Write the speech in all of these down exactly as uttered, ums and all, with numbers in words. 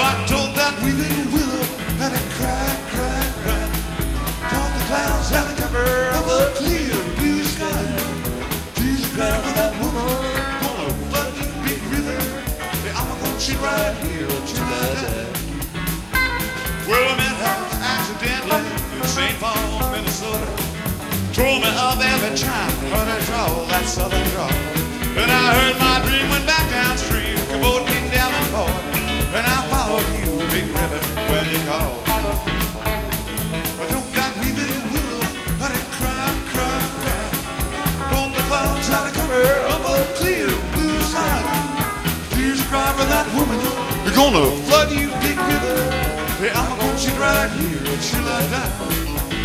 I told that weeping willow and it cried, cried, cried. Told the clouds had the cover of a clear blue sky. Please cry for that woman, gonna flood you big river. Yeah, I'm gonna sit right here till I die. Well, I met her accidentally in Saint Paul, Minnesota. Told me of every time, heard her draw that southern draw. And I heard my dream went back downstream, Cabot came down and poured. And I followed you, big river, when you called. But don't got me little willow, let it cry, cry, cry. From the clouds had a cover of a clear blue sky. Tears cry for that woman, they're gonna flood you, big river. Hey, I'm gonna sit right here till I die.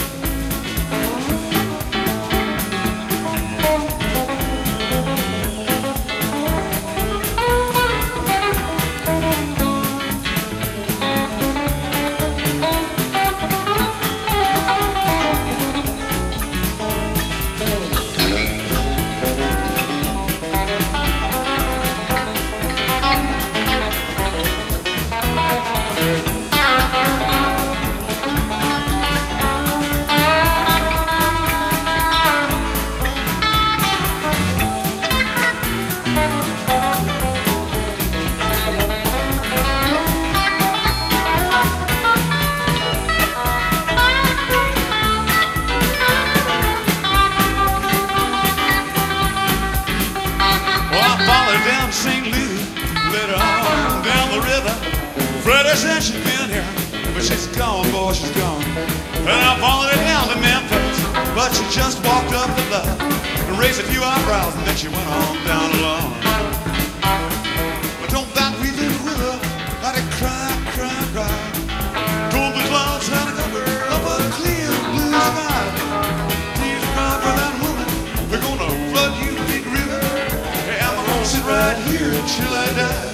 Down Saint Louis, later on down the river. Freddie said she'd been here, but she's gone, boy, she's gone. And I followed her down to Memphis, but she just walked up the love and raised a few eyebrows, and then she went on down alone. But don't that wee little river, let it cry, cry, cry. Told the clouds had a cover of a clear blue sky. Please cry for that woman, they're gonna flood you, big river. Sit right here till I die.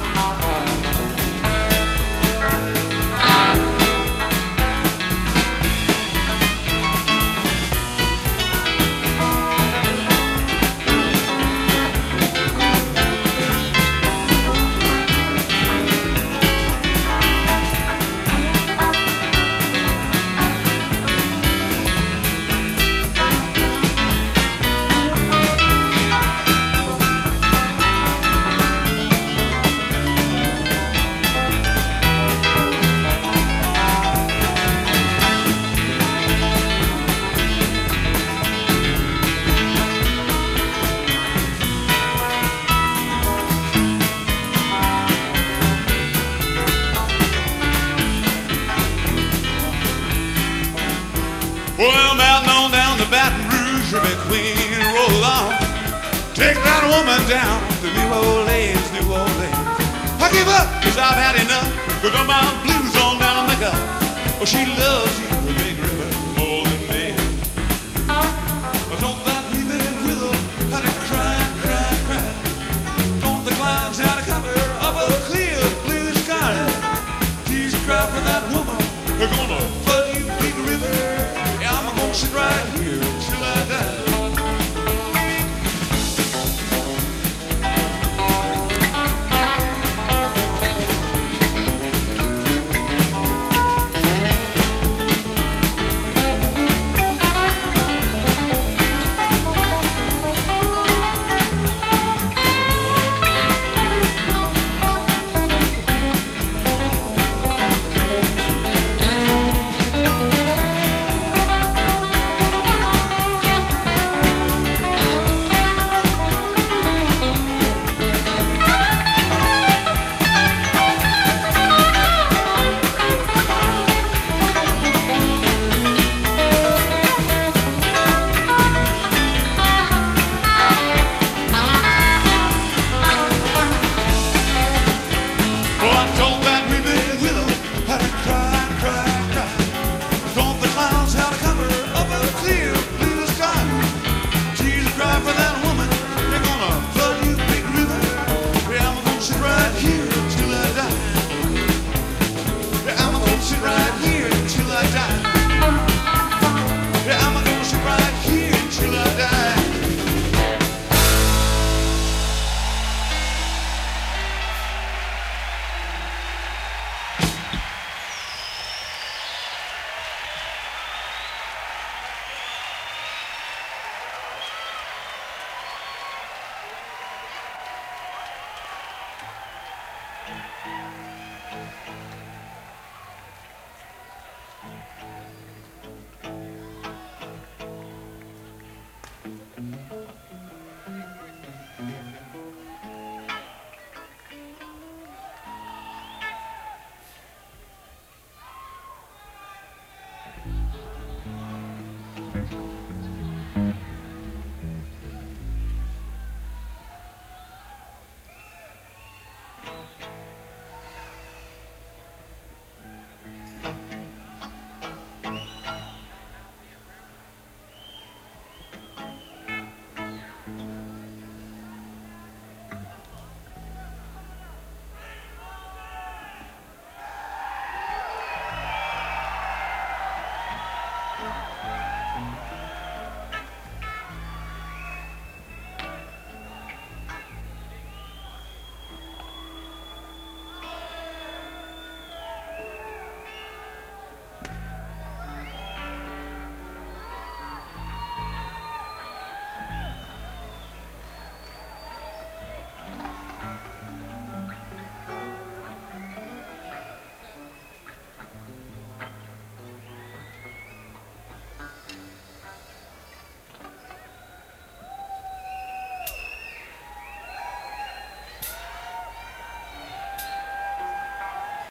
Well, mountain on down to Baton Rouge, River Queen, roll on. Take that woman down to New Orleans, New Orleans. I give up, cause I've had enough. Cause I'm my blues on down the gut. Oh, she loves you.